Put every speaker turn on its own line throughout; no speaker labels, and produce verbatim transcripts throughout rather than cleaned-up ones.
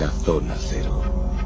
la Zona Cero.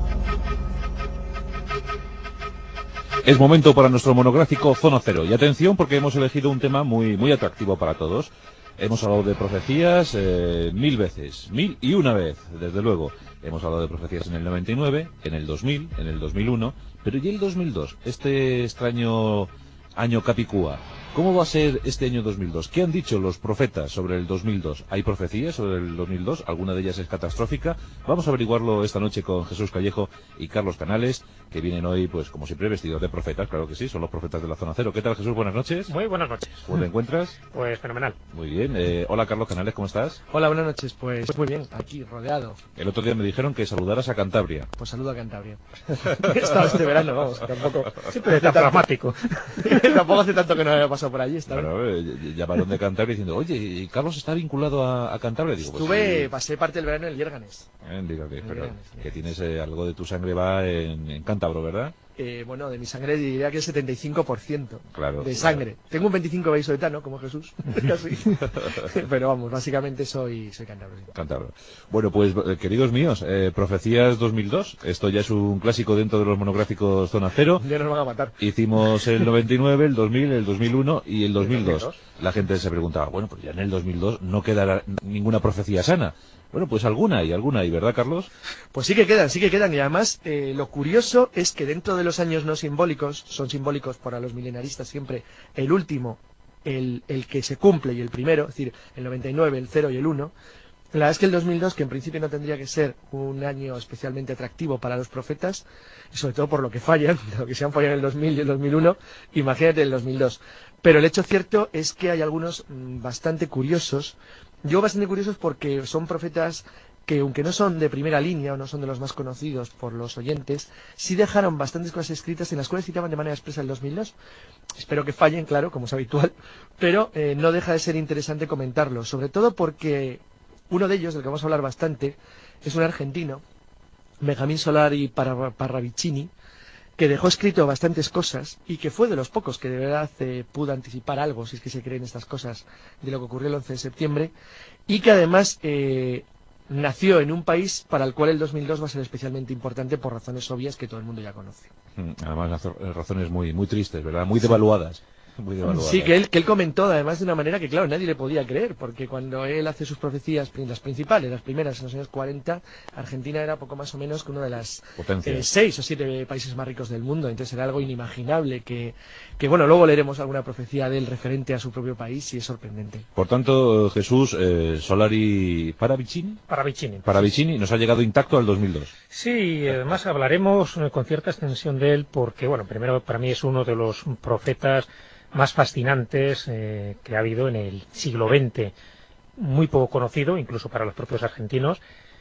Es momento para nuestro monográfico Zona Cero. Y atención, porque hemos elegido un tema muy, muy atractivo para todos. Hemos hablado de profecías eh, mil veces, mil y una vez, desde luego. Hemos hablado de profecías en el noventa y nueve, en el dos mil, en el dos mil uno, pero ¿y el dos mil dos? Este extraño año Capicúa. ¿Cómo va a ser este año dos mil dos? ¿Qué han dicho los profetas sobre el dos mil dos? ¿Hay profecías sobre el dos mil dos? ¿Alguna de ellas es catastrófica? Vamos a averiguarlo esta noche con Jesús Callejo y Carlos Canales, que vienen hoy, pues como siempre, vestidos de profetas. Claro que sí, son los profetas de la Zona Cero. ¿Qué tal, Jesús? Buenas noches.
Muy buenas noches.
¿Cómo te encuentras?
Pues fenomenal.
Muy bien. Eh, hola, Carlos Canales, ¿cómo estás?
Hola, buenas noches. Pues, pues muy bien, aquí, rodeado.
El otro día me dijeron que saludaras a Cantabria.
Pues saludo a Cantabria. He estado este verano, vamos, tampoco...
Siempre está pragmático.
Tampoco hace tanto que no había pasado por allí. Esta vez.
Bueno, eh, llamaron de Cantabria diciendo, oye, ¿y Carlos está vinculado a, a Cantabria? Digo, pues,
Estuve,
sí.
pasé parte del verano en el Yérganes.
Eh, digo, que,
En
pero,
Yérganes,
que tienes eh, algo de tu sangre va en, en cántabro, ¿verdad?
Eh, bueno, de mi sangre diría que el setenta y cinco por ciento
Claro,
de
claro.
sangre. Tengo un veinticinco vallisoletano, como Jesús, casi. Pero vamos, básicamente soy, soy cántabro. Sí.
Cántabro. Bueno, pues, eh, queridos míos, eh, Profecías dos mil dos, esto ya es un clásico dentro de los monográficos Zona Cero.
Ya nos van a matar.
Hicimos el noventa y nueve, el dos mil, el dos mil uno y el dos mil dos. La gente se preguntaba, bueno, pues ya en el dos mil dos no quedará ninguna profecía sana. Bueno, pues alguna hay, alguna hay, ¿verdad, Carlos?
Pues sí que quedan, sí que quedan. Y además, eh, lo curioso es que dentro de los años no simbólicos, son simbólicos para los milenaristas siempre, el último, el, el que se cumple y el primero, es decir, el noventa y nueve, el cero y el uno, la verdad es que el dos mil dos, que en principio no tendría que ser un año especialmente atractivo para los profetas, y sobre todo por lo que fallan, lo que se han fallado en el dos mil y el dos mil uno, imagínate el dos mil dos. Pero el hecho cierto es que hay algunos mmm, bastante curiosos. Yo bastante curiosos porque son profetas que, aunque no son de primera línea o no son de los más conocidos por los oyentes, sí dejaron bastantes cosas escritas en las cuales citaban de manera expresa el dos mil dos. Espero que fallen, claro, como es habitual, pero eh, no deja de ser interesante comentarlo, sobre todo porque uno de ellos, del que vamos a hablar bastante, es un argentino, Benjamín Solari Parravicini, que dejó escrito bastantes cosas y que fue de los pocos que de verdad eh, pudo anticipar algo, si es que se creen estas cosas, de lo que ocurrió el once de septiembre, y que además eh, nació en un país para el cual el dos mil dos va a ser especialmente importante por razones obvias que todo el mundo ya conoce.
Además, razones muy, muy tristes, ¿verdad? Muy devaluadas. Muy devaluada.
Sí, que él, que él comentó además de una manera que, claro, nadie le podía creer, porque cuando él hace sus profecías, las principales, las primeras en los años cuarenta, Argentina era poco más o menos que uno de las eh, seis o siete países más ricos del mundo, entonces era algo inimaginable que, que, bueno, luego leeremos alguna profecía de él referente a su propio país y es sorprendente.
Por tanto, Jesús, eh, Solari Parravicini,
Parravicini.
Parravicini nos ha llegado intacto al dos mil dos.
Sí, además hablaremos con cierta extensión de él porque, bueno, primero para mí es uno de los profetas más fascinantes eh, que ha habido en el siglo veinte, muy poco conocido, incluso para los propios argentinos,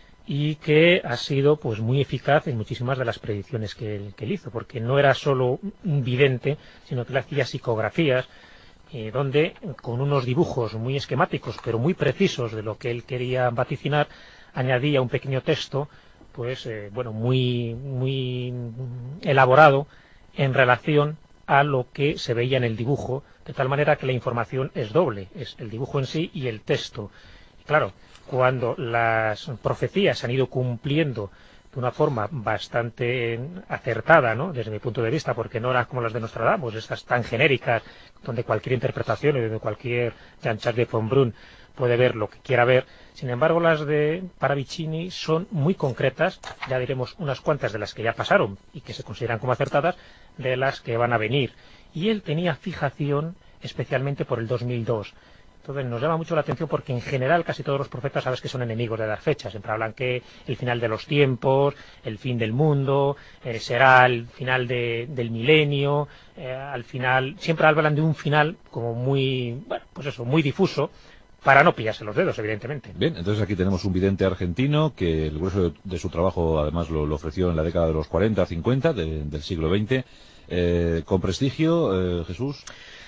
y que ha sido pues muy eficaz en muchísimas de las predicciones que él, que él hizo, porque no era solo un vidente, sino que él hacía psicografías, eh, donde con unos dibujos muy esquemáticos, pero muy precisos de lo que él quería vaticinar, añadía un pequeño texto, pues eh, bueno, muy, muy elaborado en relación a lo que se veía en el dibujo, de tal manera que la información es doble, es el dibujo en sí y el texto. Y claro, cuando las profecías se han ido cumpliendo de una forma bastante acertada, ¿no?, desde mi punto de vista, porque no eran como las de Nostradamus, estas tan genéricas, donde cualquier interpretación y donde cualquier Jean-Jacques de von Brun puede ver lo que quiera ver. Sin embargo, las de Parravicini son muy concretas, ya diremos unas cuantas de las que ya pasaron y que se consideran como acertadas, de las que van a venir. Y él tenía fijación especialmente por el dos mil dos. Entonces nos llama mucho la atención porque en general casi todos los profetas sabes que son enemigos de las fechas. Siempre hablan que el final de los tiempos, el fin del mundo, eh, será el final de, del milenio, eh, al final, siempre hablan de un final como muy, bueno, pues eso, muy difuso, para no pillarse los dedos, evidentemente.
Bien, entonces aquí tenemos un vidente argentino que el grueso de, de su trabajo además lo, lo ofreció en la década de los cuarenta, cincuenta de, del siglo veinte, eh, con prestigio, eh, Jesús.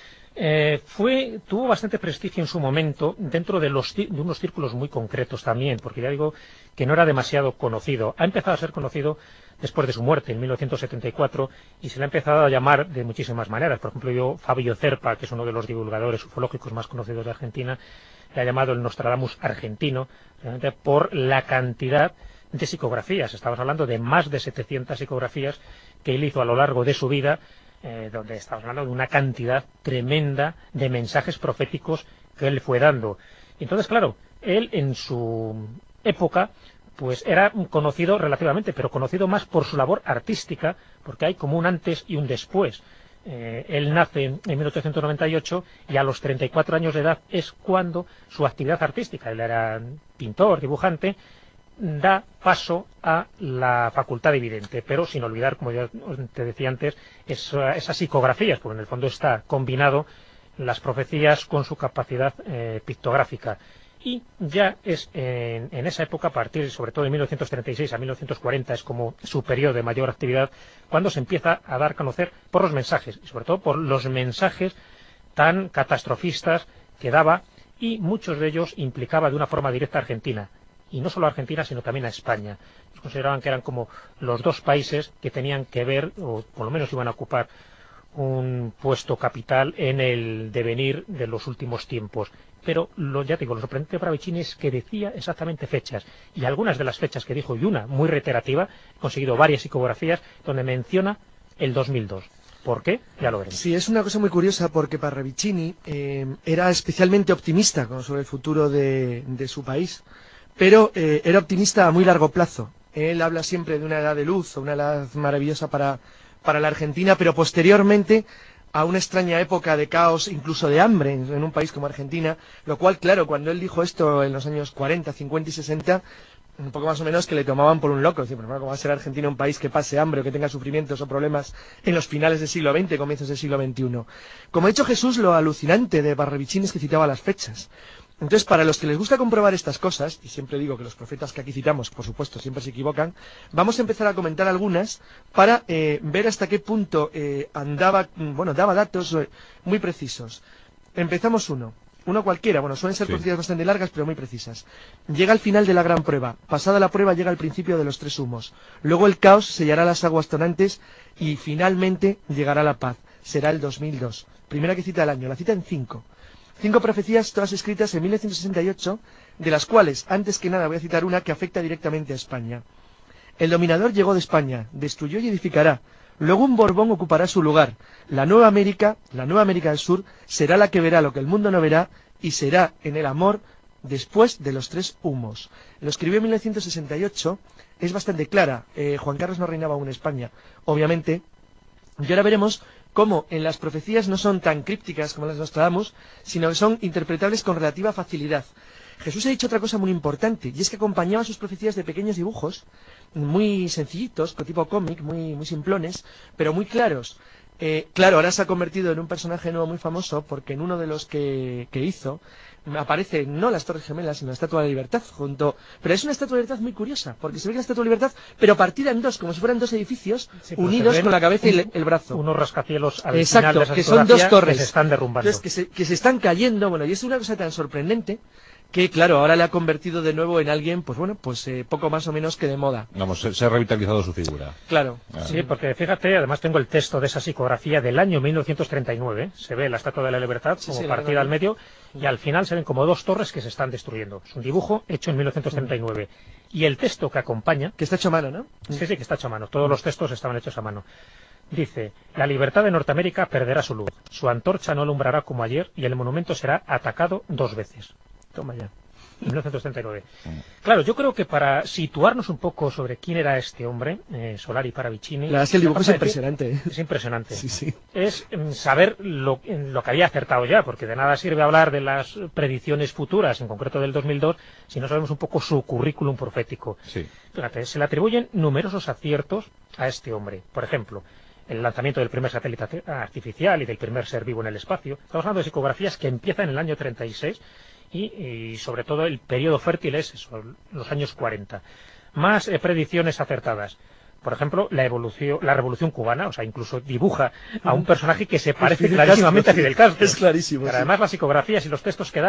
Eh, fue tuvo bastante prestigio en su momento dentro de, los, de unos círculos muy concretos también, porque ya digo que no era demasiado conocido. Ha empezado a ser conocido después de su muerte en mil novecientos setenta y cuatro y se le ha empezado a llamar de muchísimas maneras. Por ejemplo, yo, Fabio Zerpa, que es uno de los divulgadores ufológicos más conocidos de Argentina, le ha llamado el Nostradamus argentino, realmente por la cantidad de psicografías. Estamos hablando de más de setecientas psicografías que él hizo a lo largo de su vida, eh, donde estamos hablando de una cantidad tremenda de mensajes proféticos que él fue dando. Entonces, claro, él en su época pues era conocido relativamente, pero conocido más por su labor artística, porque hay como un antes y un después. Eh, él nace en mil ochocientos noventa y ocho y a los treinta y cuatro años de edad es cuando su actividad artística, él era pintor, dibujante, da paso a la facultad de vidente, pero sin olvidar, como yo te decía antes, esa, esas psicografías, porque en el fondo está combinado las profecías con su capacidad eh, pictográfica. Y ya es en, en esa época, a partir sobre todo de mil novecientos treinta y seis a mil novecientos cuarenta, es como su periodo de mayor actividad, cuando se empieza a dar a conocer por los mensajes, y sobre todo por los mensajes tan catastrofistas que daba, y muchos de ellos implicaba de una forma directa a Argentina, y no solo a Argentina, sino también a España. Ellos consideraban que eran como los dos países que tenían que ver, o por lo menos iban a ocupar un puesto capital en el devenir de los últimos tiempos. Pero lo, ya te digo, lo sorprendente para Parravicini es que decía exactamente fechas, y algunas de las fechas que dijo, y una muy reiterativa, he conseguido varias psicografías donde menciona el dos mil dos. ¿Por qué? Ya lo veremos.
Sí, es una cosa muy curiosa porque Parravicini eh, era especialmente optimista sobre el futuro de, de su país, pero eh, era optimista a muy largo plazo. Él habla siempre de una edad de luz, o una edad maravillosa para, para la Argentina, pero posteriormente a una extraña época de caos, incluso de hambre en, en un país como Argentina, lo cual, claro, cuando él dijo esto en los años cuarenta, cincuenta y sesenta, un poco más o menos que le tomaban por un loco. Decir, ¿cómo va a ser Argentina un país que pase hambre o que tenga sufrimientos o problemas en los finales del siglo veinte, comienzos del siglo veintiuno? Como ha dicho Jesús, lo alucinante de Parravicini es que citaba las fechas. Entonces, para los que les gusta comprobar estas cosas, y siempre digo que los profetas que aquí citamos, por supuesto, siempre se equivocan, vamos a empezar a comentar algunas para eh, ver hasta qué punto eh, andaba, bueno, daba datos eh, muy precisos. Empezamos uno, uno cualquiera, bueno, suelen ser sí. profecías bastante largas, pero muy precisas. Llega al final de la gran prueba, pasada la prueba llega el principio de los tres humos, luego el caos sellará las aguas tonantes y finalmente llegará la paz, será el dos mil dos. Primera que cita el año, la cita en cinco. Cinco profecías, todas escritas en mil novecientos sesenta y ocho, de las cuales, antes que nada, voy a citar una que afecta directamente a España. El dominador llegó de España, destruyó y edificará. Luego un Borbón ocupará su lugar. La nueva América, la nueva América del Sur, será la que verá lo que el mundo no verá y será en el amor después de los tres humos. Lo escribió en mil novecientos sesenta y ocho, es bastante clara. Eh, Juan Carlos no reinaba aún en España, obviamente. Y ahora veremos cómo en las profecías no son tan crípticas como las de Nostradamus, sino que son interpretables con relativa facilidad. Jesús ha dicho otra cosa muy importante, y es que acompañaba sus profecías de pequeños dibujos, muy sencillitos, tipo cómic, muy, muy simplones, pero muy claros. Eh, claro, ahora se ha convertido en un personaje nuevo muy famoso, porque en uno de los que, que hizo, aparece no las Torres Gemelas, sino la Estatua de la Libertad junto, pero es una Estatua de la Libertad muy curiosa, porque se ve que la Estatua de la Libertad, pero partida en dos, como si fueran dos edificios sí, unidos con la cabeza y el, el brazo.
Unos rascacielos al
Exacto,
final de esa
que son dos torres
que se están derrumbando.
Entonces, que se, que se están cayendo, bueno, y es una cosa tan sorprendente que, claro, ahora le ha convertido de nuevo en alguien, pues bueno, pues eh, poco más o menos que de moda.
Vamos, se, se ha revitalizado su figura.
Claro.
Ah.
Sí, porque fíjate, además tengo el texto de esa psicografía del año mil novecientos treinta y nueve, se ve la Estatua de la Libertad como sí, sí, partida al medio, y al final se ven como dos torres que se están destruyendo. Es un dibujo hecho en mil novecientos treinta y nueve. Y el texto que acompaña...
Que está hecho a mano, ¿no?
Sí, sí, que está hecho a mano. Todos los textos estaban hechos a mano. Dice, la libertad de Norteamérica perderá su luz, su antorcha no alumbrará como ayer y el monumento será atacado dos veces. Toma ya. mil novecientos treinta y nueve. Claro, yo creo que para situarnos un poco sobre quién era este hombre, eh, Solari Parravicini...
La verdad es que el dibujo es impresionante. ¿eh?
Es impresionante.
Sí, sí.
Es mm, saber lo, lo que había acertado ya, porque de nada sirve hablar de las predicciones futuras, en concreto del dos mil dos, si no sabemos un poco su currículum profético.
Sí.
Fíjate, se le atribuyen numerosos aciertos a este hombre. Por ejemplo, el lanzamiento del primer satélite artificial y del primer ser vivo en el espacio. Estamos hablando de psicografías que empiezan en el año treinta y seis y, y sobre todo el periodo fértil es eso, los años cuarenta. Más eh, predicciones acertadas. Por ejemplo, la evolución, la revolución cubana, o sea, incluso dibuja a un personaje que se parece clarísimamente a Fidel Castro.
Es clarísimo.
Pero
sí.
además las psicografías y los textos que da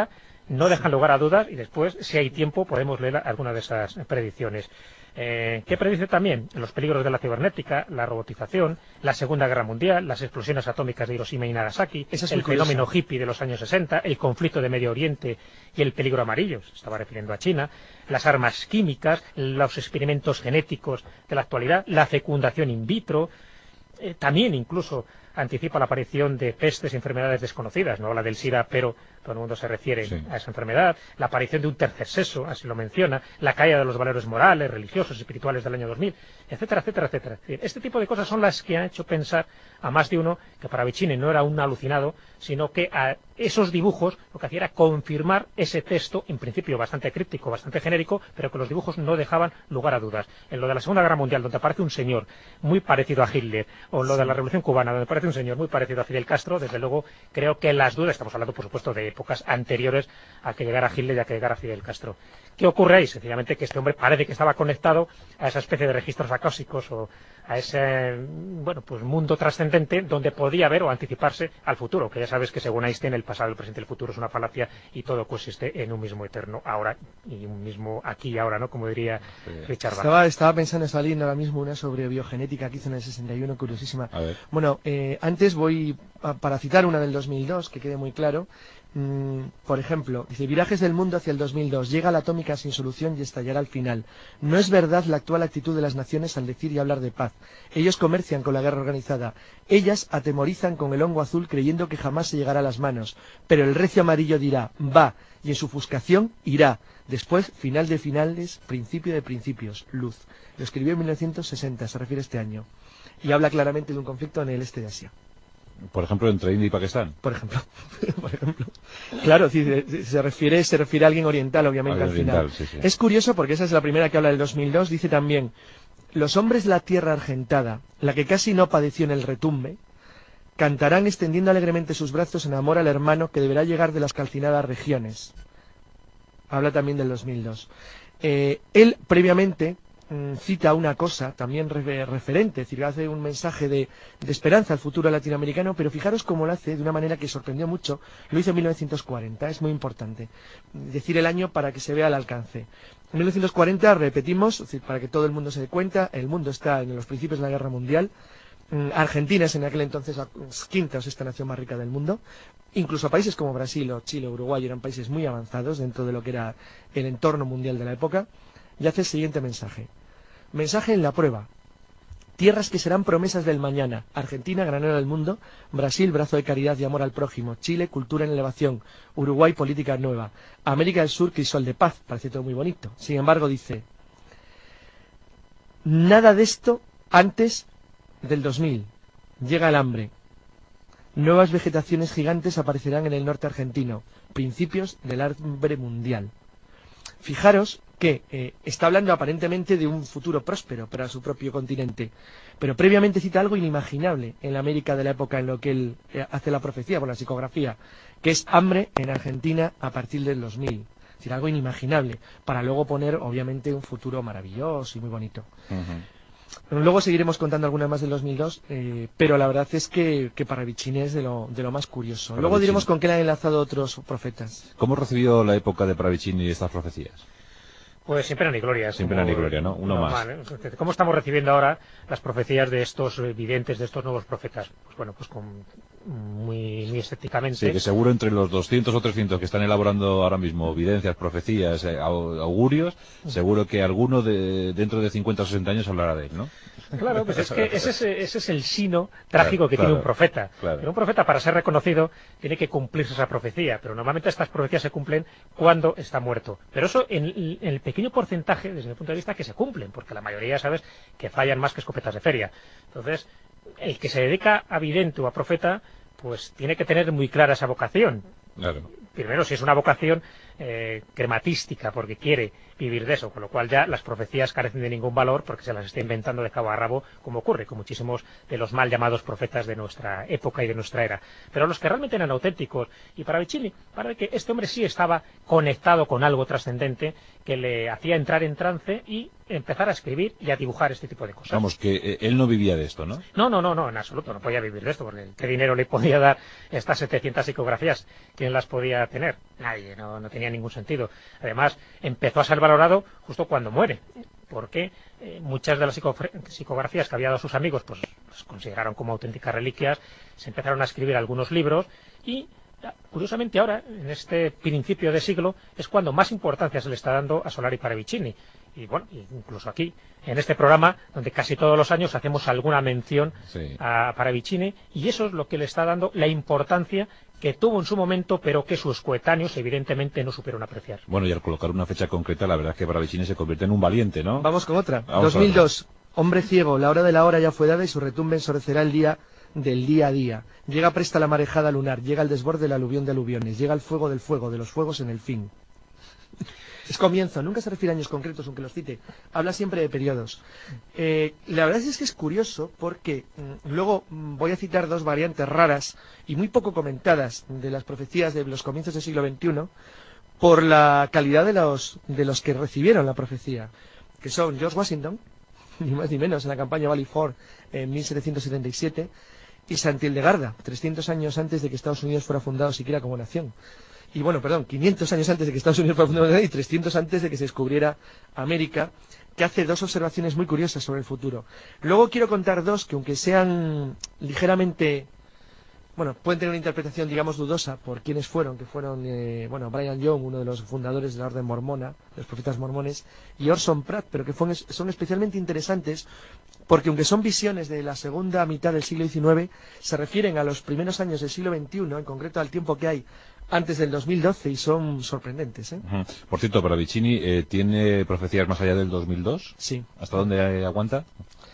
no dejan lugar a dudas y después, si hay tiempo, podemos leer alguna de esas predicciones. Eh, ¿Qué predice también? Los peligros de la cibernética, la robotización, la Segunda Guerra Mundial, las explosiones atómicas de Hiroshima y Nagasaki,
es
el fenómeno
curioso.
hippie de los años sesenta, el conflicto de Medio Oriente y el peligro amarillo, se estaba refiriendo a China, las armas químicas, los experimentos genéticos de la actualidad, la fecundación in vitro, eh, también incluso anticipa la aparición de pestes y enfermedades desconocidas, no habla del SIDA, pero todo el mundo se refiere
sí.
a esa enfermedad, la aparición de un tercer sexo, así lo menciona, la caída de los valores morales, religiosos, espirituales del año dos mil, etcétera, etcétera, etcétera. Este tipo de cosas son las que han hecho pensar a más de uno que Paravicini no era un alucinado, sino que a esos dibujos lo que hacía era confirmar ese texto, en principio bastante críptico, bastante genérico, pero que los dibujos no dejaban lugar a dudas. En lo de la Segunda Guerra Mundial, donde aparece un señor muy parecido a Hitler, o en lo de la Revolución Cubana, donde aparece un señor muy parecido a Fidel Castro, desde luego creo que las dudas, estamos hablando por supuesto de épocas anteriores a que llegara Hitler y a que llegara Fidel Castro. ¿Qué ocurre ahí? Sencillamente que este hombre parece que estaba conectado a esa especie de registros acásicos o a ese bueno pues mundo trascendente donde podía ver o anticiparse al futuro, que ya sabes que según Einstein el pasado, el presente y el futuro es una falacia y todo coexiste en un mismo eterno ahora y un mismo aquí y ahora, ¿no? Como diría sí. Richard Bach.
Estaba, estaba pensando, estaba leyendo ahora mismo una sobre biogenética que hizo en el sesenta y uno, curiosísima. Bueno, eh, antes voy a, para citar una del dos mil dos, que quede muy claro. Mm, por ejemplo, dice: virajes del mundo hacia el dos mil dos, llega la atómica sin solución y estallará al final. No es verdad la actual actitud de las naciones al decir y hablar de paz. Ellos comercian con la guerra organizada. Ellas atemorizan con el hongo azul creyendo que jamás se llegará a las manos. Pero el recio amarillo dirá, va, y en su ofuscación irá. Después, final de finales, principio de principios, luz. Lo escribió en mil novecientos sesenta, se refiere a este año. Y habla claramente de un conflicto en el este de Asia.
Por ejemplo, entre India y Pakistán.
Por ejemplo. Por ejemplo. Claro, si se refiere, se refiere a alguien oriental, obviamente, al
oriental,
final.
Sí, sí.
Es curioso porque esa es la primera que habla del dos mil dos. Dice también: los hombres de la tierra argentada, la que casi no padeció en el retumbe, cantarán extendiendo alegremente sus brazos en amor al hermano que deberá llegar de las calcinadas regiones. Habla también del dos mil dos. Eh, él, previamente, cita una cosa también referente, es decir, hace un mensaje de, de esperanza al futuro latinoamericano, pero fijaros cómo lo hace de una manera que sorprendió mucho. Lo hizo en mil novecientos cuarenta, es muy importante decir el año para que se vea el alcance. En mil novecientos cuarenta, repetimos, es decir, para que todo el mundo se dé cuenta, el mundo está en los principios de la Guerra Mundial. Argentina es en aquel entonces la quinta o sexta nación más rica del mundo. Incluso países como Brasil o Chile o Uruguay eran países muy avanzados dentro de lo que era el entorno mundial de la época. Y hace el siguiente mensaje. Mensaje en la prueba. Tierras que serán promesas del mañana. Argentina, granero del mundo. Brasil, brazo de caridad y amor al prójimo. Chile, cultura en elevación. Uruguay, política nueva. América del Sur, crisol de paz. Parece todo muy bonito. Sin embargo, dice: nada de esto antes del dos mil. Llega el hambre. Nuevas vegetaciones gigantes aparecerán en el norte argentino. Principios del hambre mundial. Fijaros que eh, está hablando aparentemente de un futuro próspero para su propio continente, pero previamente cita algo inimaginable en la América de la época en lo que él eh, hace la profecía por la psicografía, que es hambre en Argentina a partir del dos mil. Es decir, algo inimaginable, para luego poner obviamente un futuro maravilloso y muy bonito. Uh-huh. Luego seguiremos contando algunas más del dos mil dos, eh, pero la verdad es que, que Paravicini es de lo, de lo más curioso. Paravicini. Luego diremos con qué le han enlazado otros profetas.
¿Cómo recibió la época de Paravicini estas profecías?
Pues sin pena ni gloria.
Sin pena ni gloria, ¿no? Uno
normal,
más.
¿eh? ¿Cómo estamos recibiendo ahora las profecías de estos videntes, de estos nuevos profetas? Pues bueno, pues con muy, muy escépticamente.
Sí, que seguro entre los doscientos o trescientos que están elaborando ahora mismo evidencias, profecías, eh, augurios, seguro que alguno de dentro de cincuenta o sesenta años hablará de él, ¿no?
Claro, pues es que ese es, ese es el sino trágico claro, que
claro,
tiene un profeta.
Claro.
Pero un profeta, para ser reconocido, tiene que cumplirse esa profecía, pero normalmente estas profecías se cumplen cuando está muerto. Pero eso en, en el pequeño porcentaje, desde mi punto de vista, que se cumplen, porque la mayoría, sabes, que fallan más que escopetas de feria. Entonces, el que se dedica a vidente o a profeta, pues tiene que tener muy clara esa vocación.
Claro.
Primero, si es una vocación eh, crematística, porque quiere vivir de eso, con lo cual ya las profecías carecen de ningún valor porque se las está inventando de cabo a rabo, como ocurre con muchísimos de los mal llamados profetas de nuestra época y de nuestra era. Pero los que realmente eran auténticos, y para Paravicini, para que este hombre sí estaba conectado con algo trascendente, que le hacía entrar en trance y empezar a escribir y a dibujar este tipo de cosas.
Vamos, que eh, él no vivía de esto, ¿no?
No, no, no, no, en absoluto, no podía vivir de esto, porque ¿qué dinero le podía dar estas setecientas psicografías? ¿Quién las podía tener? Nadie, no, no tenía ningún sentido. Además, empezó a ser valorado justo cuando muere, porque eh, muchas de las psicografías que había dado a sus amigos, pues las consideraron como auténticas reliquias, se empezaron a escribir algunos libros y curiosamente ahora, en este principio de siglo, es cuando más importancia se le está dando a Solari Paravicini. Y bueno, incluso aquí, en este programa, donde casi todos los años hacemos alguna mención sí. a Paravicini, y eso es lo que le está dando la importancia que tuvo en su momento, pero que sus coetáneos evidentemente no supieron apreciar.
Bueno, y al colocar una fecha concreta, la verdad es que Paravicini se convierte en un valiente, ¿no?
Vamos con otra.
Vamos
dos mil dos, Hombre ciego, la hora de la hora ya fue dada y su retumbe ensorecerá el día del día a día. Llega presta la marejada lunar, llega el desborde del aluvión de aluviones, llega el fuego del fuego, de los fuegos en el fin. Es comienzo, nunca se refiere a años concretos, aunque los cite. Habla siempre de periodos. Eh, la verdad es que es curioso porque mmm, luego mmm, voy a citar dos variantes raras y muy poco comentadas de las profecías de los comienzos del siglo veintiuno por la calidad de los, de los que recibieron la profecía, que son George Washington, ni más ni menos, en la campaña Valley Forge en mil setecientos setenta y siete, y Saint Hildegarda, trescientos años antes de que Estados Unidos fuera fundado siquiera como nación. Y bueno, perdón, quinientos años antes de que Estados Unidos fuera fundado y trescientos antes de que se descubriera América, que hace dos observaciones muy curiosas sobre el futuro. Luego quiero contar dos que, aunque sean ligeramente, bueno, pueden tener una interpretación, digamos, dudosa por quienes fueron, que fueron, eh, bueno, Brigham Young, uno de los fundadores de la Orden Mormona, de los Profetas Mormones, y Orson Pratt, pero que fue, son especialmente interesantes porque, aunque son visiones de la segunda mitad del siglo diecinueve, se refieren a los primeros años del siglo veintiuno, en concreto al tiempo que hay antes del dos mil doce, y son sorprendentes, ¿eh?
Uh-huh. Por cierto, Paravicini, eh, ¿tiene profecías más allá del dos mil dos?
Sí.
¿Hasta dónde eh, aguanta?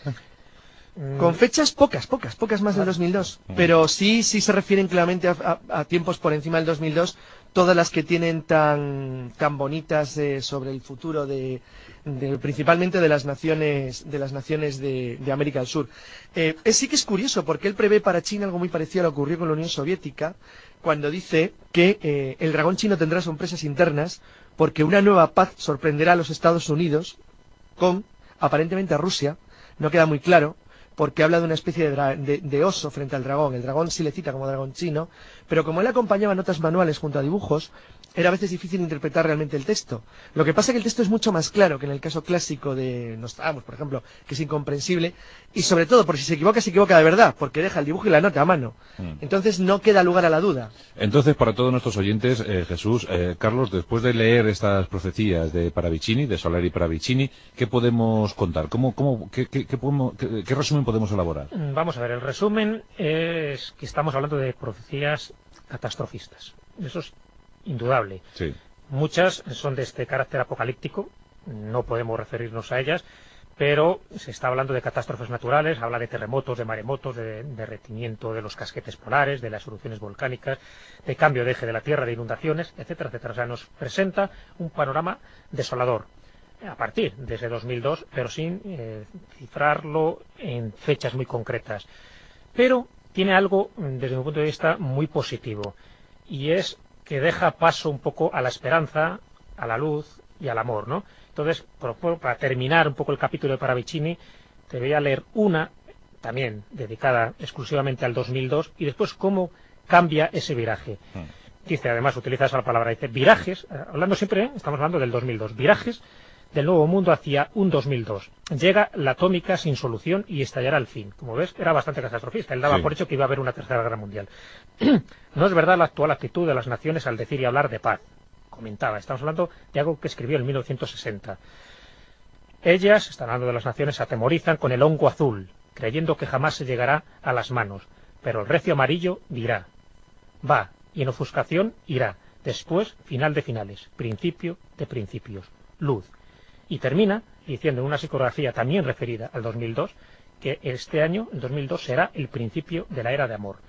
Con fechas pocas, pocas, pocas más del dos mil dos, pero sí, sí se refieren claramente a, a, a tiempos por encima del dos mil dos, todas las que tienen tan, tan bonitas eh, sobre el futuro de, de, principalmente de las naciones, de las naciones de, de América del Sur. Eh, es, sí que es curioso, porque él prevé para China algo muy parecido a lo que ocurrió con la Unión Soviética, cuando dice que eh, el dragón chino tendrá sorpresas internas, porque una nueva paz sorprenderá a los Estados Unidos con, aparentemente, a Rusia, no queda muy claro, porque habla de una especie de, de, de oso frente al dragón. El dragón sí le cita como dragón chino, pero como él acompañaba notas manuales junto a dibujos, era a veces difícil interpretar realmente el texto. Lo que pasa es que el texto es mucho más claro que en el caso clásico de Nostradamus, por ejemplo, que es incomprensible, y sobre todo, por si se equivoca, se equivoca de verdad, porque deja el dibujo y la nota a mano. Mm. Entonces no queda lugar a la duda.
Entonces, para todos nuestros oyentes, eh, Jesús, eh, Carlos, después de leer estas profecías de Paravicini, de Solari Paravicini, ¿qué podemos contar? ¿Cómo, cómo, qué, qué, qué, podemos, qué, ¿Qué resumen podemos elaborar?
Vamos a ver, el resumen es que estamos hablando de profecías catastrofistas. Eso es indudable.
Sí.
Muchas son de este carácter apocalíptico, no podemos referirnos a ellas, pero se está hablando de catástrofes naturales, habla de terremotos, de maremotos, de derretimiento de los casquetes polares, de las erupciones volcánicas, de cambio de eje de la Tierra, de inundaciones, etcétera, etcétera. O sea, nos presenta un panorama desolador a partir de ese dos mil dos, pero sin eh, cifrarlo en fechas muy concretas. Pero tiene algo, desde mi punto de vista, muy positivo, y es que deja paso un poco a la esperanza, a la luz y al amor, ¿no? Entonces, para terminar un poco el capítulo de Paravicini, te voy a leer una, también dedicada exclusivamente al dos mil dos, y después cómo cambia ese viraje. Dice, además, utiliza esa palabra, dice, virajes, hablando siempre, ¿eh? Estamos hablando del dos mil dos, virajes del nuevo mundo hacia un dos mil dos. Llega la atómica sin solución y estallará al fin. Como ves, era bastante catastrofista. Él daba sí. por hecho que iba a haber una tercera guerra mundial. No es verdad la actual actitud de las naciones al decir y hablar de paz. Comentaba, estamos hablando de algo que escribió en mil novecientos sesenta. Ellas, están hablando de las naciones, se atemorizan con el hongo azul, creyendo que jamás se llegará a las manos. Pero el recio amarillo dirá, va, y en ofuscación irá. Después, final de finales, principio de principios, luz. Y termina diciendo en una psicografía también referida al dos mil dos que este año, el dos mil dos, será el principio de la era de amor.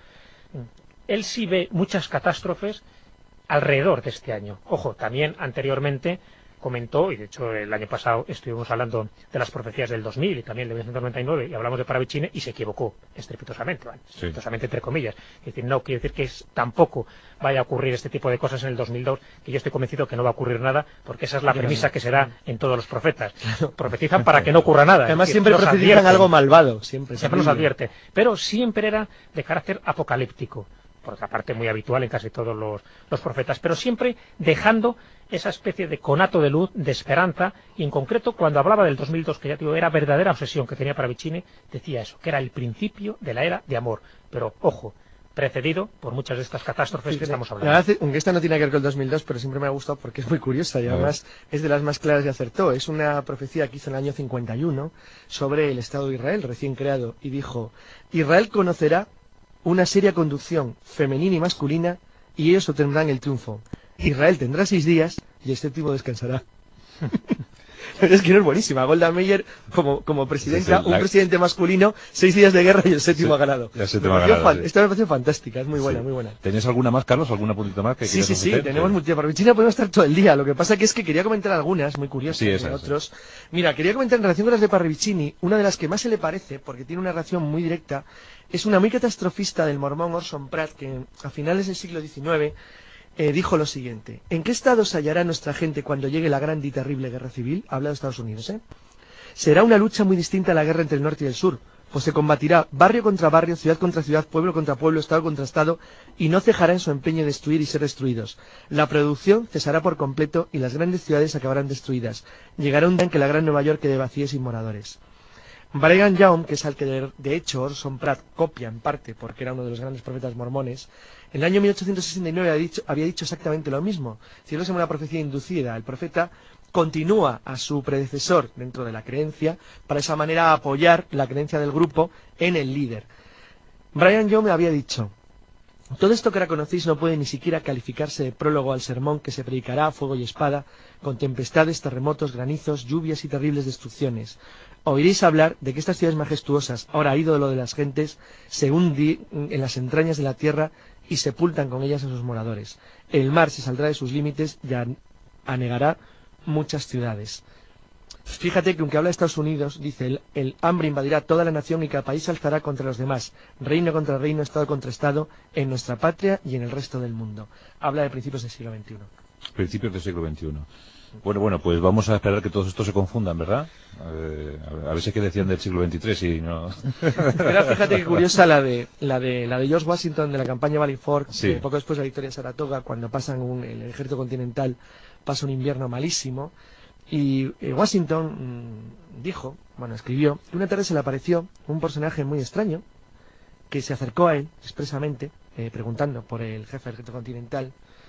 Él sí ve muchas catástrofes alrededor de este año. Ojo, también anteriormente comentó, y de hecho el año pasado estuvimos hablando de las profecías del dos mil y también de mil novecientos noventa y nueve, y hablamos de Paravicini, y se equivocó estrepitosamente, ¿vale?
Sí.
estrepitosamente entre comillas. Es decir, no quiere decir que es, tampoco vaya a ocurrir este tipo de cosas en el dos mil dos, que yo estoy convencido que no va a ocurrir nada, porque esa es la premisa que se da en todos los profetas. Profetizan para que no ocurra nada.
Además
es decir,
siempre
nos
profetizan
advierten,
algo malvado, siempre.
siempre nos advierte, pero siempre era de carácter apocalíptico, por otra parte muy habitual en casi todos los, los profetas, pero siempre dejando esa especie de conato de luz, de esperanza, y en concreto cuando hablaba del dos mil dos, que ya digo, era verdadera obsesión que tenía Paravicini, decía eso, que era el principio de la era de amor, pero ojo, precedido por muchas de estas catástrofes
Sí,
que
sí.
estamos
La
hablando.
verdad, aunque esta no tiene que ver con el dos mil dos, pero siempre me ha gustado porque es muy curiosa y además es de las más claras y acertó. Es una profecía que hizo en el año cincuenta y uno sobre el Estado de Israel, recién creado, y dijo: Israel conocerá una seria conducción femenina y masculina, y ellos obtendrán el triunfo. Israel tendrá seis días y el séptimo descansará. Es que no es buenísima. Golda Meir, como, como presidenta,
Sí, sí, la...
un presidente masculino, seis días de guerra y el séptimo
sí,
ha ganado.
El séptimo
me
ha ganado
fan...
sí.
Esta me parece fantástica, es muy buena,
sí.
muy buena.
¿Tenías alguna más, Carlos? ¿Alguna puntita más que
Sí, sí, sí,
ofrecer?
tenemos sí. mucha. Paravicini podemos estar todo el día. Lo que pasa que es que quería comentar algunas, muy curiosas,
sí,
de otros. Mira, quería comentar en relación con las de Paravicini, una de las que más se le parece, porque tiene una relación muy directa, es una muy catastrofista del mormón Orson Pratt, que a finales del siglo diecinueve eh, dijo lo siguiente: ¿en qué estado se hallará nuestra gente cuando llegue la gran y terrible guerra civil? Habla de Estados Unidos, ¿eh? Será una lucha muy distinta a la guerra entre el norte y el sur, pues se combatirá barrio contra barrio, ciudad contra ciudad, pueblo contra pueblo, estado contra estado, y no cejará en su empeño de destruir y ser destruidos. La producción cesará por completo y las grandes ciudades acabarán destruidas. Llegará un día en que la gran Nueva York quede vacía y sin moradores. Brigham Young, que es al que de, de hecho Orson Pratt copia en parte porque era uno de los grandes profetas mormones, en el año mil ochocientos sesenta y nueve había dicho, había dicho exactamente lo mismo. Si no es una profecía inducida, el profeta continúa a su predecesor dentro de la creencia para de esa manera apoyar la creencia del grupo en el líder. Brigham Young me había dicho: todo esto que ahora conocéis no puede ni siquiera calificarse de prólogo al sermón que se predicará a fuego y espada, con tempestades, terremotos, granizos, lluvias y terribles destrucciones. Oiréis hablar de que estas ciudades majestuosas, ahora ídolo de las gentes, se hunden en las entrañas de la tierra y sepultan con ellas a sus moradores. El mar se saldrá de sus límites y anegará muchas ciudades. Fíjate que aunque habla de Estados Unidos, dice: el, el hambre invadirá toda la nación y cada país se alzará contra los demás, reino contra reino, estado contra estado, en nuestra patria y en el resto del mundo. Habla de principios del siglo veintiuno.
Principios del siglo veintiuno. Bueno, bueno, pues vamos a esperar que todos estos se confundan, ¿verdad? Eh, a ver si es que decían del siglo veintitrés y no...
Pero fíjate que curiosa la de la de la de George Washington de la campaña Valley Forge,
sí.
Un poco después de la victoria de Saratoga, cuando pasan un, el ejército continental pasa un invierno malísimo, y eh, Washington mmm, dijo, bueno, escribió, que una tarde se le apareció un personaje muy extraño que se acercó a él expresamente, eh, preguntando por el jefe del ejército continental,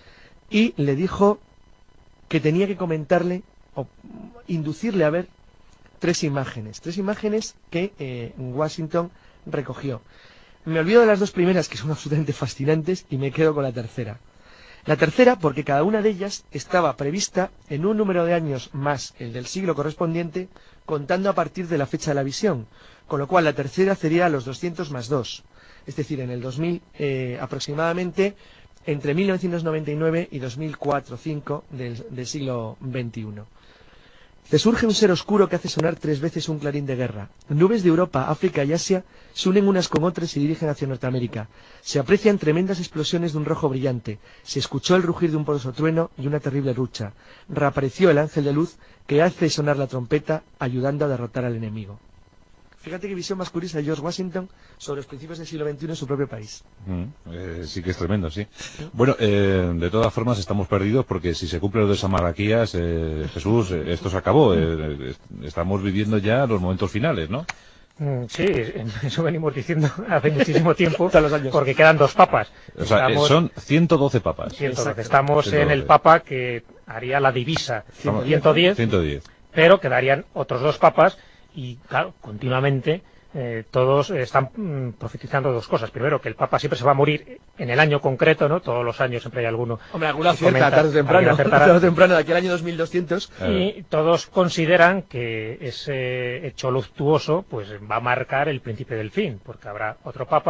y le dijo que tenía que comentarle o inducirle a ver tres imágenes, tres imágenes que eh, Washington recogió. Me olvido de las dos primeras, que son absolutamente fascinantes, y me quedo con la tercera. La tercera, porque cada una de ellas estaba prevista en un número de años más el del siglo correspondiente, contando a partir de la fecha de la visión, con lo cual la tercera sería los doscientos más dos, es decir, en el dos mil eh, aproximadamente, entre mil novecientos noventa y nueve y dos mil cuatro dos mil cinco del, del siglo veintiuno. Se surge un ser oscuro que hace sonar tres veces un clarín de guerra. Nubes de Europa, África y Asia se unen unas con otras y se dirigen hacia Norteamérica. Se aprecian tremendas explosiones de un rojo brillante. Se escuchó el rugir de un poderoso trueno y una terrible lucha. Reapareció el ángel de luz que hace sonar la trompeta, ayudando a derrotar al enemigo. Fíjate qué visión más curiosa de George Washington sobre los principios del siglo veintiuno en su propio país.
Mm, eh, sí que es tremendo, sí. Bueno, eh, de todas formas estamos perdidos porque si se cumple lo de Samaraquías, eh, Jesús, eh, esto se acabó. Eh, estamos viviendo ya los momentos finales, ¿no?
Sí, eso venimos diciendo hace muchísimo tiempo,
los años.
porque quedan dos papas.
O sea,
Estamos...
son ciento doce papas.
ciento doce. Estamos ciento doce. En el papa que haría la divisa
Estamos...
ciento diez,
ciento diez,
pero quedarían otros dos papas. Y claro, continuamente eh, todos eh, están mm, profetizando dos cosas. Primero, que el Papa siempre se va a morir en el año concreto, ¿no? Todos los años siempre hay alguno.
Hombre, alguna cierta, tarde o temprano, tarde o temprano, de aquí al año dos mil doscientos.
Y todos consideran que ese hecho luctuoso pues va a marcar el principio del fin, porque habrá otro Papa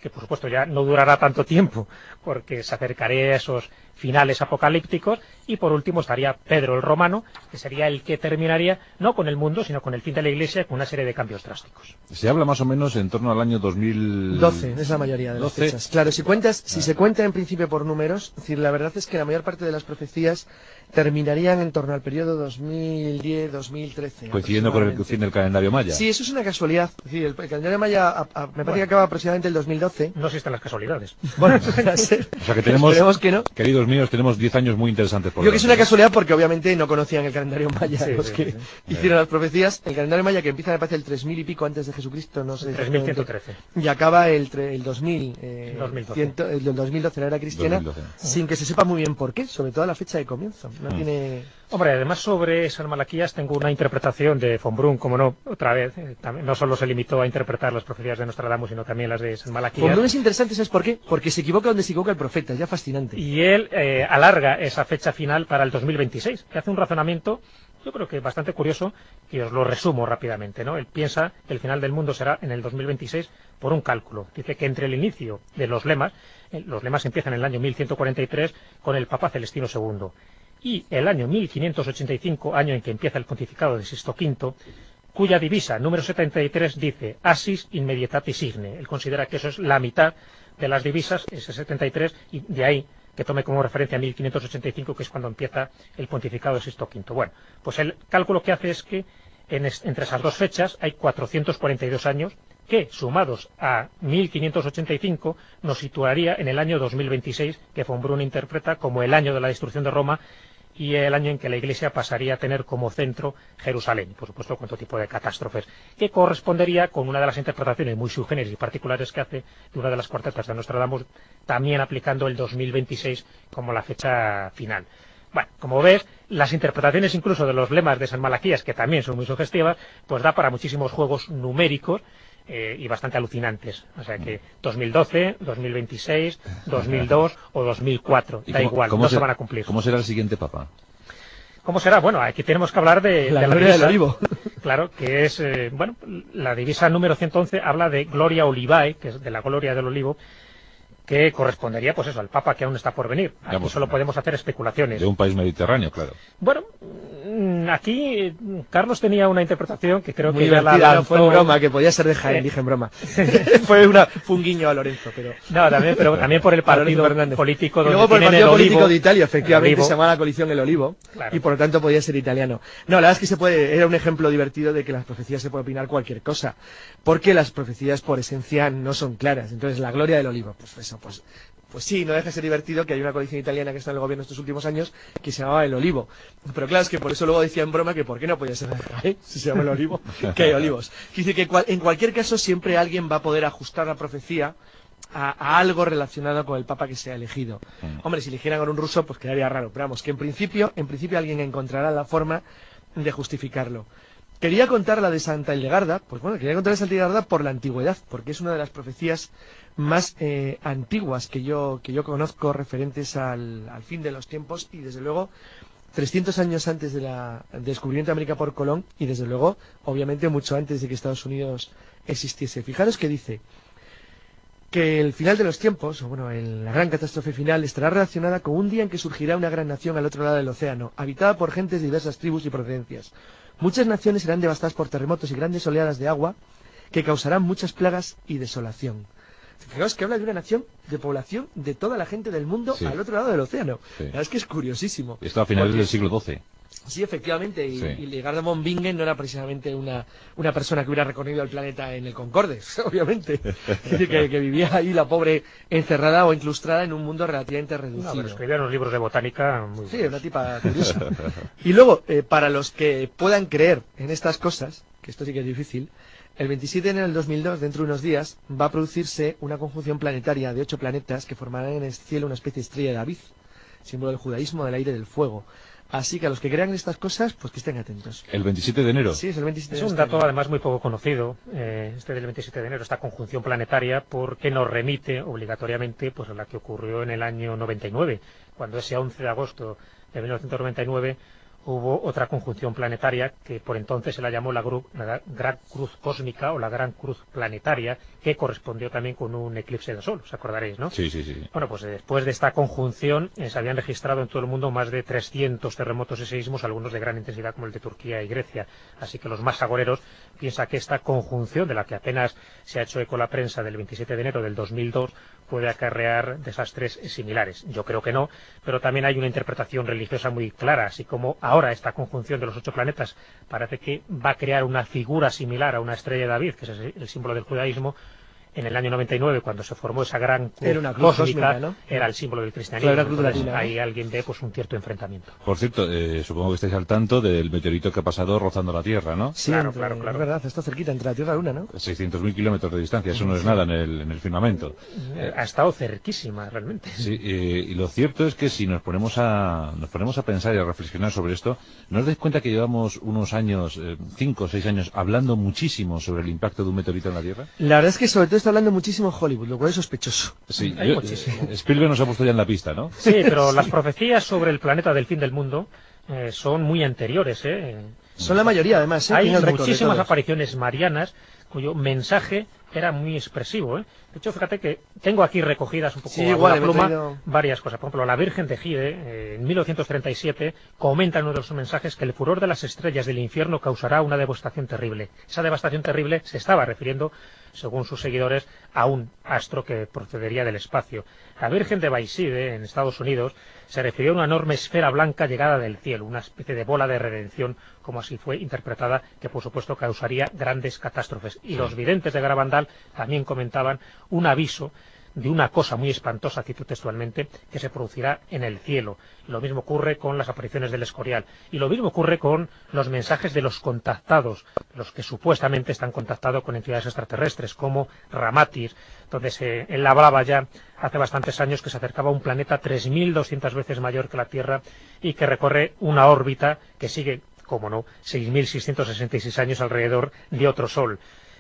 que por supuesto ya no durará tanto tiempo, porque se acercaría a esos finales apocalípticos, y por último estaría Pedro el Romano, que sería el que terminaría no con el mundo, sino con el fin de la Iglesia, con una serie de cambios drásticos.
Se habla más o menos en torno al año dos mil
doce, es la mayoría de las
doce.
fechas. Claro, si cuentas, si se cuenta en principio por números, es decir, la verdad es que la mayor parte de las profecías terminarían en torno al periodo dos mil diez dos mil trece.
Coincidiendo con el fin del calendario maya.
Sí, eso es una casualidad. Es decir, el, el calendario maya a, a, me parece
bueno,
que acaba aproximadamente el dos mil doce.
No existen las casualidades.
Bueno, podrá ser.
O sea que tenemos,
Esperemos que no.
queridos míos, tenemos diez años muy interesantes por
Yo creo que es una
delante.
casualidad porque obviamente no conocían el calendario maya
Sí,
los
sí,
que
sí.
hicieron las profecías. El calendario maya que empieza me parece el tres mil y pico antes de Jesucristo, no sé.
tres mil ciento trece.
Y acaba el, tre- el dos mil, eh,
dos mil doce.
ciento- el del dos mil doce, la era cristiana,
dos mil doce.
sin que se sepa muy bien por qué, sobre todo la fecha de comienzo. No
Mm.
tiene...
Hombre, además sobre San Malaquías tengo una interpretación de von Brunn, como no, otra vez, eh, también, no solo se limitó a interpretar las profecías de Nostradamus, sino también las de San Malaquías.
Por lo es interesante, ¿sabes por qué? Porque se equivoca donde se equivoca el profeta, es ya fascinante.
Y él eh, alarga esa fecha final para el dos mil veintiséis, que hace un razonamiento, yo creo que bastante curioso, que os lo resumo rápidamente, ¿no? Él piensa que el final del mundo será en el dos mil veintiséis por un cálculo. Dice que entre el inicio de los lemas, eh, los lemas empiezan en el año mil ciento cuarenta y tres con el Papa Celestino segundo, y el año mil quinientos ochenta y cinco, año en que empieza el pontificado de Sixto quinto, cuya divisa número setenta y tres dice Assis Inmediatatis Signe. Él considera que eso es la mitad de las divisas, ese setenta y tres, y de ahí que tome como referencia mil quinientos ochenta y cinco, que es cuando empieza el pontificado de Sixto quinto. Bueno, pues el cálculo que hace es que en es, entre esas dos fechas hay cuatrocientos cuarenta y dos años, que sumados a mil quinientos ochenta y cinco nos situaría en el año dos mil veintiséis, que von Brunn interpreta como el año de la destrucción de Roma y el año en que la Iglesia pasaría a tener como centro Jerusalén, y por supuesto con todo tipo de catástrofes, que correspondería con una de las interpretaciones muy subgéneres y particulares que hace de una de las cuartetas de Nostradamus, también aplicando el dos mil veintiséis como la fecha final. Bueno, como ves, las interpretaciones incluso de los lemas de San Malaquías, que también son muy sugestivas, pues da para muchísimos juegos numéricos eh, y bastante alucinantes. O sea que dos mil doce, dos mil veintiséis, dos mil dos o dos mil cuatro,
¿Y
da
cómo-
igual,
cómo
no
se-
se van a cumplir.
¿Cómo será el siguiente papa?
¿Cómo será? Bueno, aquí tenemos que hablar de
La
de
gloria
divisa.
del olivo.
Claro, que es, eh, bueno, la divisa número ciento once habla de Gloria Olivae, que es de la gloria del olivo, que correspondería, pues eso, al Papa que aún está por venir. Aquí
Vamos,
solo podemos hacer especulaciones.
De un país mediterráneo, claro.
Bueno, mm, aquí eh, Carlos tenía una interpretación que creo
Muy
que ya la
divertida, no fue en
lanzó-
broma, que podía ser de Jaén,
Eh.
dije en broma. fue, una, fue un guiño a Lorenzo, pero...
No, también, pero también por el
A
partido
Lorenzo Fernández.
político
Y
donde
luego por el
tienen
partido
el
político
olivo,
de Italia, efectivamente,
el olivo.
se llama la coalición El Olivo,
Claro.
y por lo tanto podía ser italiano. No, la verdad es que se puede, era un ejemplo divertido de que las profecías se puede opinar cualquier cosa, porque las profecías por esencia no son claras. Entonces, la gloria del olivo, pues eso, pues... Pues sí, no deja de ser divertido que hay una coalición italiana que está en el gobierno estos últimos años que se llamaba El Olivo. Pero claro, es que por eso luego decía en broma que por qué no podía ser de Jaén, si se llama El Olivo, que hay olivos. Dice que cual- en cualquier caso siempre alguien va a poder ajustar la profecía a, a algo relacionado con el papa que sea elegido.
Mm.
Hombre, si eligieran con un ruso, pues quedaría raro. Pero vamos, que en principio, en principio alguien encontrará la forma de justificarlo. Quería contar la de Santa Hildegarda, pues bueno, quería contar la de Santa Hildegarda por la antigüedad, porque es una de las profecías más eh, antiguas que yo, que yo conozco referentes al, al fin de los tiempos y desde luego trescientos años antes de la, del descubrimiento de América por Colón y desde luego, obviamente, mucho antes de que Estados Unidos existiese. Fijaros que dice que el final de los tiempos, o bueno, el- la gran catástrofe final, estará relacionada con un día en que surgirá una gran nación al otro lado del océano, habitada por gentes de diversas tribus y procedencias. Muchas naciones serán devastadas por terremotos y grandes oleadas de agua que causarán muchas plagas y desolación. Fijaos que habla de una nación de población de toda la gente del mundo
Sí.
al otro lado del océano.
Sí.
La verdad es que es curiosísimo.
Esto a finales
Porque-
del siglo doce.
Sí, efectivamente, y,
Sí.
y Legarda von Bingen no era precisamente una, una persona que hubiera recorrido el planeta en el Concorde, obviamente. Es decir, que, que vivía ahí la pobre encerrada o incrustada en un mundo relativamente
No,
reducido.
pero escribía unos libros de botánica muy
Sí,
buenos.
una tipa curiosa. Y luego, eh, para los que puedan creer en estas cosas, que esto sí que es difícil, el veintisiete de enero del dos mil dos, dentro de unos días, va a producirse una conjunción planetaria de ocho planetas que formarán en el cielo una especie de estrella de David, símbolo del judaísmo, del aire y del fuego. Así que a los que crean en estas cosas, pues que estén atentos.
El veintisiete de enero.
Sí, es el veintisiete
Es
de
un
este
dato
año.
además muy poco conocido, eh, este del veintisiete de enero, esta conjunción planetaria, porque nos remite obligatoriamente pues a la que ocurrió en el año noventa y nueve, cuando ese once de agosto de mil novecientos noventa y nueve hubo otra conjunción planetaria que por entonces se la llamó la, gru la Gran Cruz Cósmica o la Gran Cruz Planetaria, que correspondió también con un eclipse de sol, os acordaréis, ¿no?
Sí, sí, sí.
Bueno, pues después de esta conjunción eh, se habían registrado en todo el mundo más de trescientos terremotos y seísmos, algunos de gran intensidad como el de Turquía y Grecia. Así que los más agoreros piensan que esta conjunción, de la que apenas se ha hecho eco la prensa del veintisiete de enero del dos mil dos, puede acarrear desastres similares. Yo creo que no, pero también hay una interpretación religiosa muy clara, así como ahora esta conjunción de los ocho planetas parece que va a crear una figura similar a una estrella de David, que es el símbolo del judaísmo. En el año noventa y nueve, cuando se formó esa gran cruz,
era una cruz
cósmica,
cósmica, ¿no?
Era el símbolo del cristianismo.
La cruz
Entonces,
latina, ¿no?
ahí alguien ve pues un cierto enfrentamiento.
Por cierto, eh, supongo que estáis al tanto del meteorito que ha pasado rozando la Tierra, ¿no?
Sí,
Claro,
entre,
claro, claro.
Es verdad, está cerquita entre la Tierra y la Luna, ¿no?
seiscientos mil kilómetros de distancia, eso no es nada en el, en el firmamento.
Eh, ha estado cerquísima, realmente.
Sí, eh, y lo cierto es que si nos ponemos a nos ponemos a pensar y a reflexionar sobre esto, ¿no os dais cuenta que llevamos unos años, eh, cinco o seis años, hablando muchísimo sobre el impacto de un meteorito en la Tierra?
La verdad es que sobre todo está hablando muchísimo Hollywood, lo cual es sospechoso.
Sí,
Hay
yo,
muchísimo.
Spielberg nos ha puesto ya en la pista, ¿no?
Sí, pero las profecías sobre el planeta del fin del mundo eh, son muy anteriores, ¿eh?
Son la mayoría, además, ¿eh?
Hay
Tiene el récord de
muchísimas
todos.
apariciones marianas cuyo mensaje era muy expresivo, ¿eh? De hecho, fíjate que tengo aquí recogidas un poco
Sí,
a
igual,
la
he
pluma
traído-
varias cosas. Por ejemplo, la Virgen de Gide, eh, en mil novecientos treinta y siete, comenta en uno de sus mensajes que el furor de las estrellas del infierno causará una devastación terrible. Esa devastación terrible se estaba refiriendo, según sus seguidores, a un astro que procedería del espacio. La Virgen de Baiside, en Estados Unidos, se refirió a una enorme esfera blanca llegada del cielo, una especie de bola de redención, como así fue interpretada, que por supuesto causaría grandes catástrofes. Y los videntes de Garabandal también comentaban un aviso de una cosa muy espantosa, cito textualmente, que se producirá en el cielo. Lo mismo ocurre con las apariciones del Escorial. Y lo mismo ocurre con los mensajes de los contactados, los que supuestamente están contactados con entidades extraterrestres, como Ramatir, donde se, él hablaba ya hace bastantes años que se acercaba a un planeta tres mil doscientas veces mayor que la Tierra y que recorre una órbita que sigue, como no, seis mil seiscientos sesenta y seis años alrededor de otro Sol.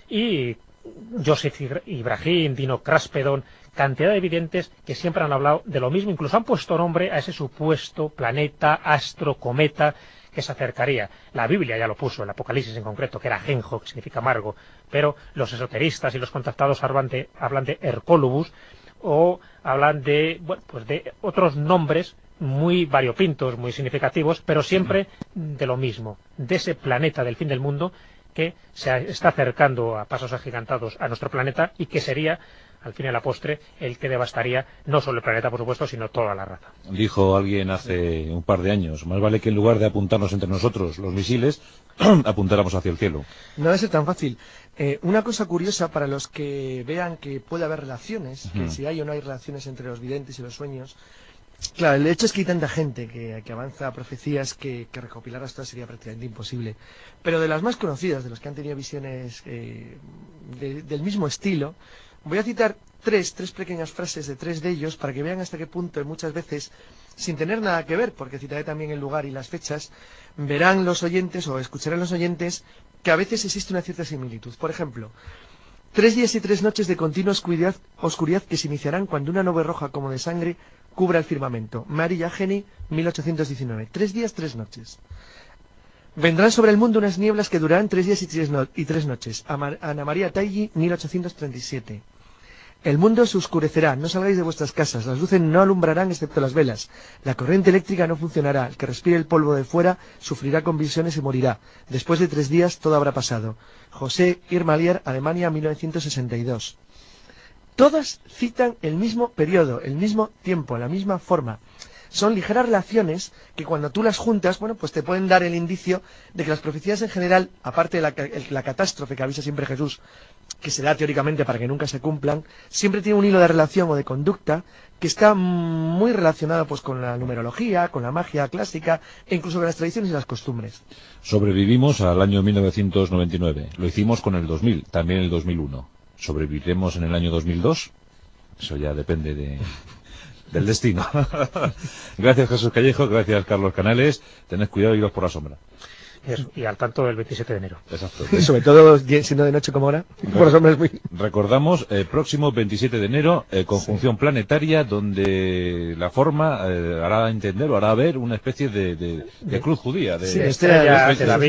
Y Joseph Ibrahim, Dino Craspedon, cantidad de evidentes que siempre han hablado de lo mismo, incluso han puesto nombre a ese supuesto planeta, astro, cometa que se acercaría. La Biblia ya lo puso, el Apocalipsis en concreto, que era Genjo, que significa amargo, pero los esoteristas y los contactados hablan de, hablan de Hercólubus o hablan de, bueno, pues de otros nombres muy variopintos, muy significativos, pero siempre de lo mismo, de ese planeta del fin del mundo que se está acercando a pasos agigantados a nuestro planeta y que sería, al fin y a la postre, el que devastaría no solo el planeta, por supuesto, sino toda la raza.
Dijo alguien hace un par de años, más vale que en lugar de apuntarnos entre nosotros los misiles, apuntáramos hacia el cielo.
No debe ser tan fácil. Eh, una cosa curiosa para los que vean que puede haber relaciones, que
Ujú.
si hay o no hay relaciones entre los videntes y los sueños. Claro, el hecho es que hay tanta gente que, que avanza profecías que, que recopilarlas todas sería prácticamente imposible. Pero de las más conocidas, de los que han tenido visiones eh, de- del mismo estilo, voy a citar tres, tres pequeñas frases de tres de ellos para que vean hasta qué punto, y muchas veces, sin tener nada que ver, porque citaré también el lugar y las fechas, verán los oyentes o escucharán los oyentes que a veces existe una cierta similitud. Por ejemplo, tres días y tres noches de continua oscuridad, oscuridad que se iniciarán cuando una nube roja como de sangre cubra el firmamento. Mary Ageni, mil ochocientos diecinueve. Tres días, tres noches. Vendrán sobre el mundo unas nieblas que durarán tres días y tres, no- y tres noches. Ama- Ana María Taigi, mil ochocientos treinta y siete. El mundo se oscurecerá, no salgáis de vuestras casas, las luces no alumbrarán excepto las velas, la corriente eléctrica no funcionará, el que respire el polvo de fuera sufrirá convulsiones y morirá. Después de tres días todo habrá pasado. José Irmalier, Alemania, mil novecientos sesenta y dos. Todas citan el mismo periodo, el mismo tiempo, la misma forma. Son ligeras relaciones que cuando tú las juntas, bueno, pues te pueden dar el indicio de que las profecías en general, aparte de la, ca- el- la catástrofe que avisa siempre Jesús, que se da teóricamente para que nunca se cumplan, siempre tiene un hilo de relación o de conducta que está muy relacionado pues con la numerología, con la magia clásica e incluso con las tradiciones y las costumbres.
Sobrevivimos al año mil novecientos noventa y nueve. Lo hicimos con el dos mil, también el dos mil uno. ¿Sobreviviremos en el año dos mil dos? Eso ya depende de, del destino. Gracias, Jesús Callejo. Gracias, Carlos Canales. Tened cuidado y iros por la sombra.
Eso, y al tanto el veintisiete de enero.
Exacto.
Sobre todo siendo de noche como ahora, por los hombres muy...
Recordamos, el próximo veintisiete de enero, eh, conjunción sí. planetaria, donde la forma eh, hará entender o hará ver una especie de, de, de cruz judía. De,
sí,
estrella,
de,
de David,